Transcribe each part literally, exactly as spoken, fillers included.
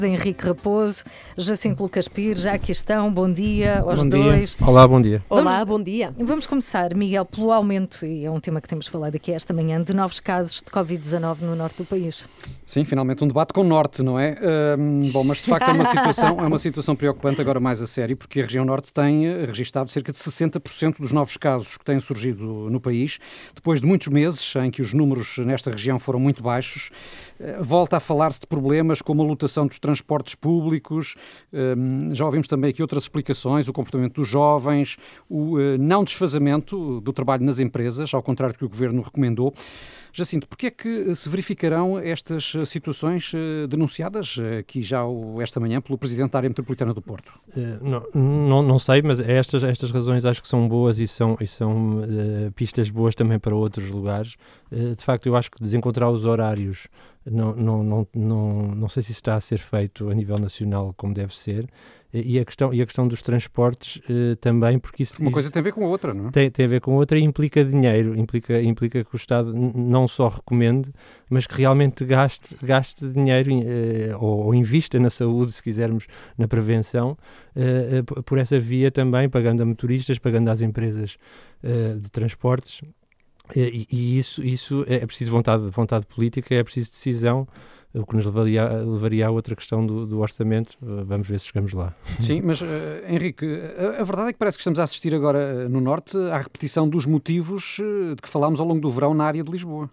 Henrique Raposo, Jacinto Lucas Pires, já aqui estão, bom dia aos bom dois. Dia. Olá, bom dia. Olá, vamos, bom dia. Vamos começar, Miguel, pelo aumento, e é um tema que temos falado aqui esta manhã, de novos casos de covid dezanove no norte do país. Sim, finalmente um debate com o norte, não é? Um, bom, mas de facto é uma situação, é uma situação preocupante, agora mais a sério, porque a região norte tem registado cerca de sessenta por cento dos novos casos que têm surgido no país, depois de muitos meses em que os números nesta região foram muito baixos. Volta a falar-se de problemas como a lotação dos transportes públicos, já ouvimos também aqui outras explicações, o comportamento dos jovens, o não desfazamento do trabalho nas empresas, ao contrário do que o Governo recomendou. Jacinto, porquê é que se verificarão estas situações denunciadas aqui já esta manhã pelo Presidente da Área Metropolitana do Porto? Uh, não, não, não sei, mas estas, estas razões acho que são boas e são, e são uh, pistas boas também para outros lugares. Uh, de facto, eu acho que desencontrar os horários, não, não, não, não, não sei se isso está a ser feito a nível nacional como deve ser. E a questão, e a questão dos transportes uh, também, porque isso... Uma isso coisa tem a ver com a outra, não é? Tem, tem a ver com a outra e implica dinheiro, implica, implica que o Estado n- não só recomende, mas que realmente gaste, gaste dinheiro uh, ou, ou invista na saúde, se quisermos, na prevenção, uh, uh, por essa via também, pagando a motoristas, pagando às empresas uh, de transportes. E, e isso, isso é preciso vontade, vontade política, é preciso decisão, o que nos levaria, levaria a outra questão do, do orçamento. Vamos ver se chegamos lá. Sim, mas uh, Henrique, a, a verdade é que parece que estamos a assistir agora uh, no Norte à repetição dos motivos uh, de que falámos ao longo do verão na área de Lisboa.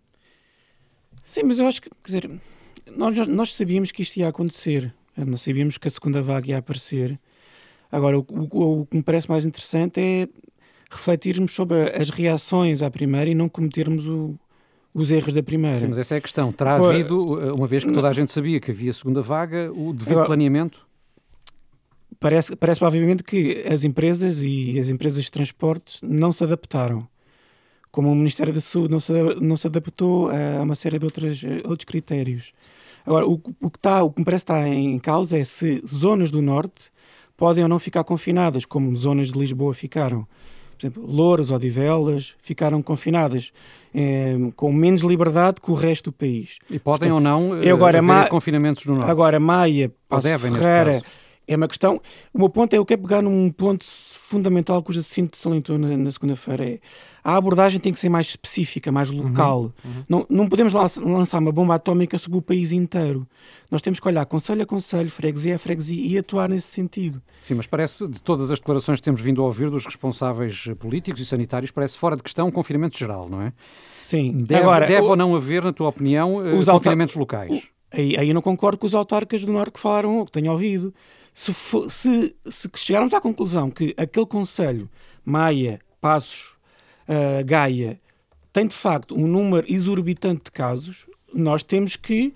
Sim, mas eu acho que, quer dizer, nós, nós sabíamos que isto ia acontecer, nós sabíamos que a segunda vaga ia aparecer. Agora, o, o, o que me parece mais interessante é refletirmos sobre as reações à primeira e não cometermos o os erros da primeira. Sim, mas essa é a questão. Terá Agora, havido, uma vez que toda a gente sabia que havia segunda vaga, o devido Agora, planeamento? Parece, parece obviamente que as empresas e as empresas de transporte não se adaptaram. Como o Ministério da Saúde não se, não se adaptou a uma série de outras, outros critérios. Agora, o, o, que está, o que me parece estar em causa é se zonas do Norte podem ou não ficar confinadas, como zonas de Lisboa ficaram. Por exemplo, Louros, Odivelas, ficaram confinadas eh, com menos liberdade que o resto do país. E podem Portanto, ou não eh, agora, haver Ma- confinamentos no Norte? Agora, Maia, Passo de Ferreira, é uma questão... O meu ponto é, eu quero pegar num ponto fundamental que o Jacinto salientou na, na segunda-feira, é a abordagem tem que ser mais específica, mais local. Uhum, uhum. Não, não podemos lançar, lançar uma bomba atómica sobre o país inteiro. Nós temos que olhar concelho a concelho, freguesia a freguesia e atuar nesse sentido. Sim, mas parece, de todas as declarações que temos vindo a ouvir dos responsáveis políticos e sanitários, parece fora de questão um confinamento geral, não é? Sim. Deve, Agora, deve o, ou não haver, na tua opinião, os confinamentos autar- locais? O, aí, aí eu não concordo com os autarcas do Norte que falaram, ou que tenho ouvido. Se, for, se, se chegarmos à conclusão que aquele concelho, Maia, Passos, uh, Gaia, tem de facto um número exorbitante de casos, nós temos que,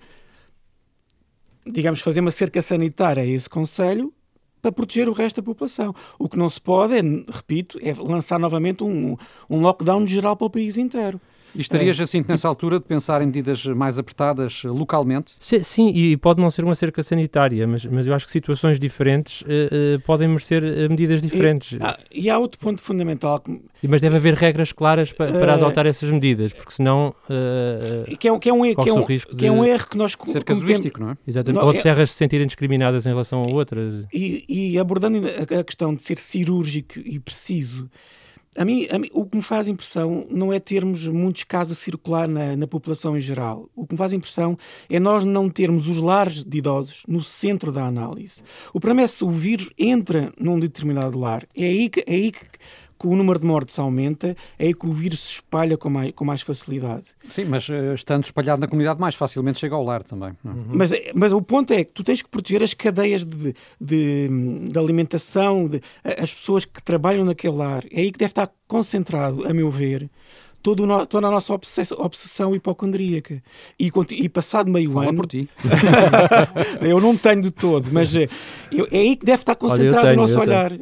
digamos, fazer uma cerca sanitária a esse concelho para proteger o resto da população. O que não se pode, é, repito, é lançar novamente um, um lockdown geral para o país inteiro. E estaria, Jacinto, nessa altura de pensar em medidas mais apertadas localmente? Sim, sim, e pode não ser uma cerca sanitária, mas, mas eu acho que situações diferentes uh, uh, podem merecer uh, medidas diferentes. E, ah, e há outro ponto fundamental. Que, mas deve haver regras claras pa, para uh, adotar essas medidas, porque senão uh, que é, que é um, que é um, risco que é um erro que nós... Ser casuístico, não é? Exatamente. Não, ou de é, terras se sentirem discriminadas em relação a outras. E, e abordando a, a questão de ser cirúrgico e preciso, A mim, a mim, o que me faz impressão não é termos muitos casos a circular na, na população em geral. O que me faz impressão é nós não termos os lares de idosos no centro da análise. O problema é se o vírus entra num determinado lar. É aí que, é aí que, que o número de mortes aumenta, é aí que o vírus se espalha com mais, com mais facilidade. Sim, mas uh, estando espalhado na comunidade, mais facilmente chega ao lar também. Uhum. Mas, mas o ponto é que tu tens que proteger as cadeias de, de, de alimentação, de, as pessoas que trabalham naquele lar. É aí que deve estar concentrado, a meu ver, todo no, toda a nossa obsessão, obsessão hipocondríaca. E, e passado meio Fala ano... por ti. Eu não tenho de todo, mas eu, é aí que deve estar concentrado Olha, tenho, o nosso eu olhar. Uh,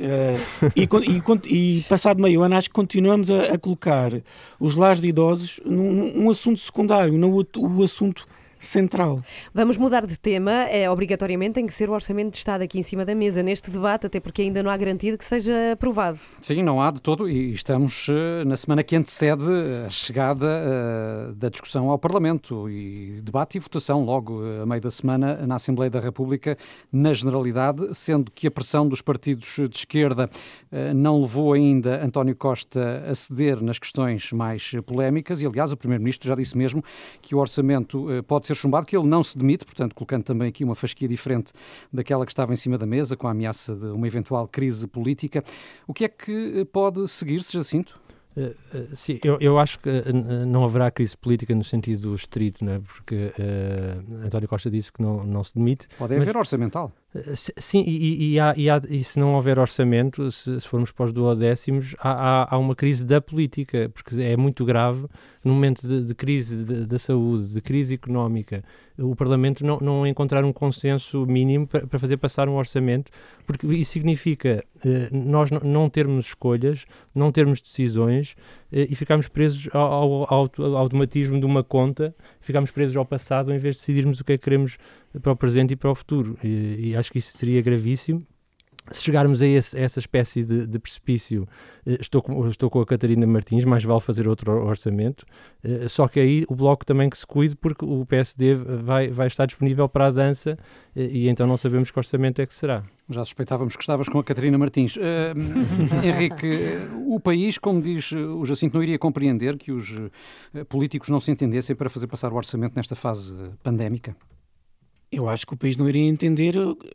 e, e, e passado meio ano, acho que continuamos a, a colocar os lares de idosos num um assunto secundário, não o, o assunto central. Vamos mudar de tema. É, obrigatoriamente tem que ser o Orçamento de Estado aqui em cima da mesa neste debate, até porque ainda não há garantia de que seja aprovado. Sim, não há de todo, e estamos uh, na semana que antecede a chegada uh, da discussão ao Parlamento e debate e votação logo uh, a meio da semana na Assembleia da República, na generalidade, sendo que a pressão dos partidos de esquerda uh, não levou ainda António Costa a ceder nas questões mais polémicas, e aliás o Primeiro-Ministro já disse mesmo que o Orçamento uh, pode ser chumbado, que ele não se demite, portanto colocando também aqui uma fasquia diferente daquela que estava em cima da mesa, com a ameaça de uma eventual crise política. O que é que pode seguir-se, Jacinto? Uh, uh, sim, eu, eu acho que uh, não haverá crise política no sentido estrito, não é? Porque uh, António Costa disse que não, não se demite. Pode haver mas, orçamental. Uh, sim, e, e, há, e, há, e se não houver orçamento, se, se formos para os duodécimos, há, há, há uma crise da política, porque é muito grave no momento de, de crise de, da saúde, de crise económica, o Parlamento não, não encontrar um consenso mínimo para, para fazer passar um orçamento, porque isso significa uh, nós não, não termos escolhas, não termos decisões uh, e ficarmos presos ao, ao, ao automatismo de uma conta, ficarmos presos ao passado em vez de decidirmos o que é que queremos para o presente e para o futuro. E, e acho que isso seria gravíssimo. Se chegarmos a, esse, a essa espécie de, de precipício, estou com, estou com a Catarina Martins, mais vale fazer outro orçamento, só que aí o Bloco também que se cuide, porque o P S D vai, vai estar disponível para a dança e então não sabemos que orçamento é que será. Já suspeitávamos que estavas com a Catarina Martins. Uh, Henrique, o país, como diz o Jacinto, não iria compreender que os políticos não se entendessem para fazer passar o orçamento nesta fase pandémica? Eu acho que o país não iria entender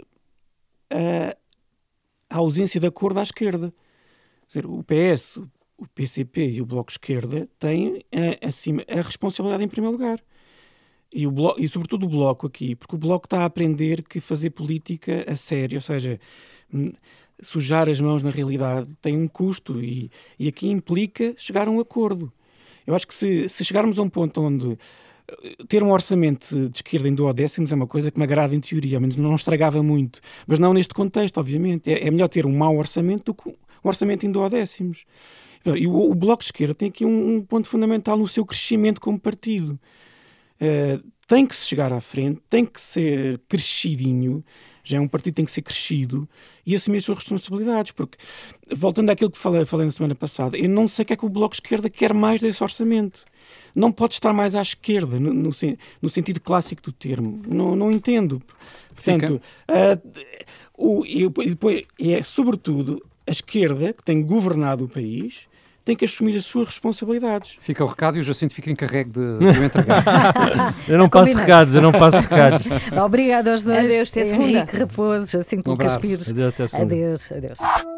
a... a ausência de acordo à esquerda. Quer dizer, o P S, o P C P e o Bloco de Esquerda têm a, acima, a responsabilidade em primeiro lugar. E, o bloco, e sobretudo o Bloco aqui, porque o Bloco está a aprender que fazer política a sério, ou seja, sujar as mãos na realidade tem um custo e, e aqui implica chegar a um acordo. Eu acho que se, se chegarmos a um ponto onde ter um orçamento de esquerda em duodécimos é uma coisa que me agrada em teoria, mas não estragava muito. Mas não neste contexto, obviamente. É, é melhor ter um mau orçamento do que um orçamento em duodécimos. E o, o Bloco de Esquerda tem aqui um, um ponto fundamental no seu crescimento como partido. Uh, tem que se chegar à frente, tem que ser crescidinho, já é um partido que tem que ser crescido e assumir as suas responsabilidades, porque, voltando àquilo que falei, falei na semana passada, eu não sei o que é que o Bloco de Esquerda quer mais desse orçamento. Não pode estar mais à esquerda, no, no, no sentido clássico do termo. Não, não entendo. Portanto, uh, o, e depois, é sobretudo a esquerda, que tem governado o país, tem que assumir as suas responsabilidades. Fica o recado e o Jacinto fica encarregue de, de o entregar. Eu não passo recados, eu não passo recados. Obrigada aos dois. Adeus, até segunda. Henrique Raposo, Jacinto Lucas Pires. Adeus, até segunda. Adeus, adeus.